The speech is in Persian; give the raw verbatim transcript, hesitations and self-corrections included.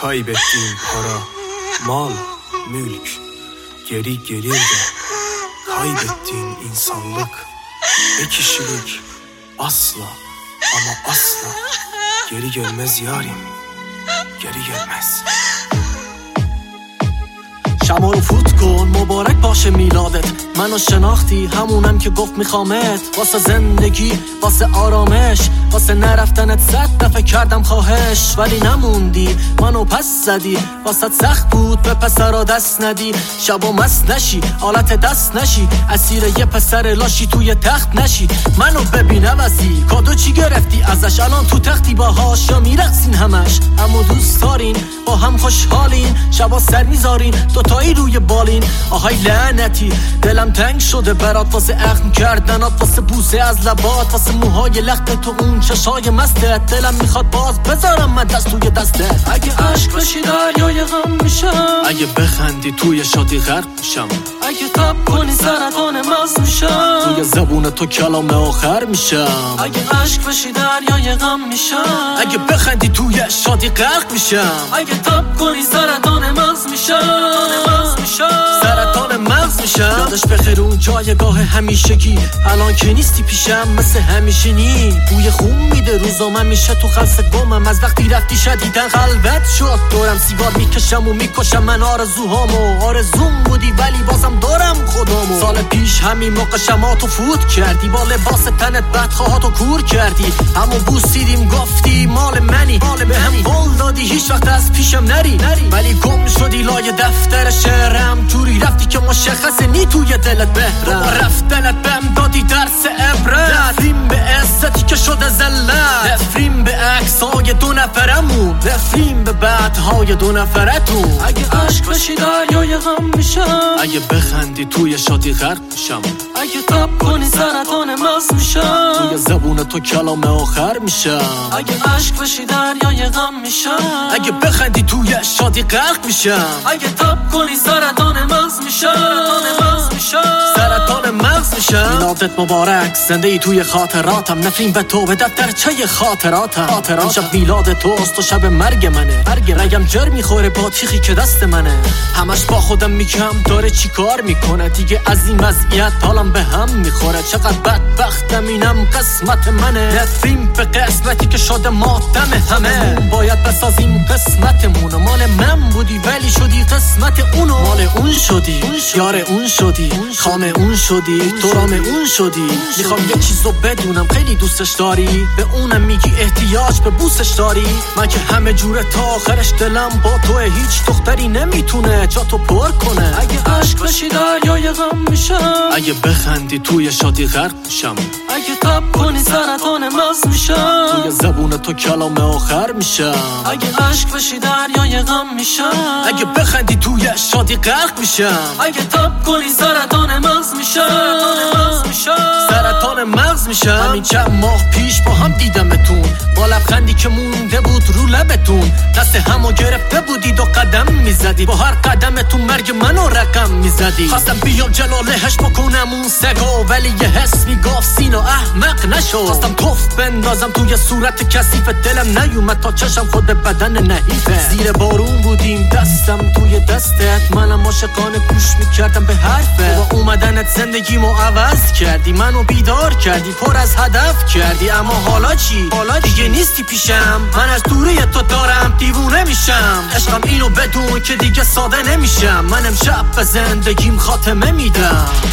Kaybettiğim para, mal, mülk geri gelir de kaybettiğin insanlık ve kişilik asla ama asla geri gelmez yarim, geri gelmez. شما رو فوت کن مبارک باشه میلادت، منو شناختی همونم که گفت میخوامت، واسه زندگی واسه آرامش واسه نرفتنت صد دفعه کردم خواهش، ولی نموندی منو پس زدی، واسه سخت بود به پسرا دست ندی، شبا مست نشی آلت دست نشی، اسیر یه پسر لاشی توی تخت نشی، منو ببین عوضی کادو چی گرفتی ازش، الان تو تختی باهاش یا میرقصین همش، اما دوست دارین با هم خوشحالین، شبا سر میذارین دوتایی روی بالین، آهای لعنتی دلم تنگ شده برات، واسه اخم کردنات، واسه بوسه از لبات، واسه موهای لخت تو اون چشای مستت، دلم میخواد باز بذارم من دست توی دستت، اگه عشق بشی دریای غم میشم، اگه بخندی توی شادی غرق میشم، اگه تب کنی سرطان مغز میشم، توی زبون تو کلام آخر میشم، اگه عشق بشی دریای غم میشم، اگه بخندی توی شادی غرق میشم، اگه تب کنی سرطان مغز میشم، سرطان مغز میشم، یادش بخیر اون جایگاه همیشگی، الان که نیستی پیشم مثل همیشه نی، بوی خون میده روزام همیشه تو خلص گمم، از وقتی رفتی شدیدن خلوت شد، دورم سیگار میکشم و میکشم من آرزوهامو، آرزوم بودی ولی بازم دارم خودامو، سال پیش همین موقع شماتو فوت کردی، با لباس تنت بدخواهاتو کور کردی، همو بوسیدیم گفتی مال منی، مال به هم قول دادی هیچ وقت از پیشم نری, نری. ولی گم شدی لای دفتر شعرم، جوری رفتی که مشخصه نی توی دلت بهرم، رفتنت بهم دادی درس عبرت، نفرین به عزتی که شده زلت، نفرین به عکسای دو نفرمون، نفرین به بعدهای دو نفرتون، اگه عشق بشی دریای غم میشم، اگه بخندی توی شادی غرق میشم، اگه تب کنی سرطان مغز میشم، توی زبون تو کلام آخر میشم، اگه عشق بشی دریای غم میشم، اگه بخندی توی شادی غرق میشم، اگه تب کنی سرطان مغز میشم، سرطان مغز میشم، میلادت مبارک زنده ای توی خاطراتم، نفرین به تو به دفترچه خاطراتم، خاطراتم شب میلاد توست و شب مرگ منه، مرگ رگم جر میخوره با تیخی که دست منه، همش با خودم میگم داره چی کار میکنه، دیگه از این وضعیت حالم به هم میخوره، چقدر بدبختم اینم قسمت منه، نفرین به قسمتی که شده ماتم همه، باید بسازیم قسمتمونو، مال من بودی ولی شدی قسمت اونو، مال اون شدی یار اون شدی، خام اون شدی تو رام اون شدی، میخوام یه چیزو بدونم خیلی دوستش داری، به اونم میگی احتیاج به بوسش داری، من که همه جوره تا آخرش دلم با توه، هیچ دختری نمیتونه جا تو پر کنه، اگه عشق بشی دریای غم میشم، اگه بخندی توی شادی غرق میشم، اگه تب کنی سرطان مغز میشم، توی زبون تو کلام آخر میشم، اگه عشق بشی دریای غم میشم، اگه بخندی توی شادی غرق میشم، اگه تب کنی سرطان مغز میشم، سرطان مغز میشم، همین چند ماه پیش با هم دیدمتون، با لبخندی که مونده بود رو لبتون، دست همو گرفته بودید و قدم میزدید، با هر قدمتون مرگ منو رقم میزدید، خواستم بیام جلالهش بکنم اون سگو، ولی یه حس میگفت سینو احمق نشو، خواستم توف بندازم توی صورت کثیف، دلم نیومد تا چشم خود بدن نحیفه، زیر بارون بودیم دستم توی دستت، منم عاشقانه گوش میکردم به حرفه، با اومدنت زندگیمو عوض کردی، منو بیدار کردی پر از هدف کردی، اما حالا چی؟ حالا دیگه نیستی پیشم، من از دوری تو دارم دیوونه میشم، عشقم اینو بدون که دیگه ساده نمیشم، من امشب به زندگیم خاتمه میدم.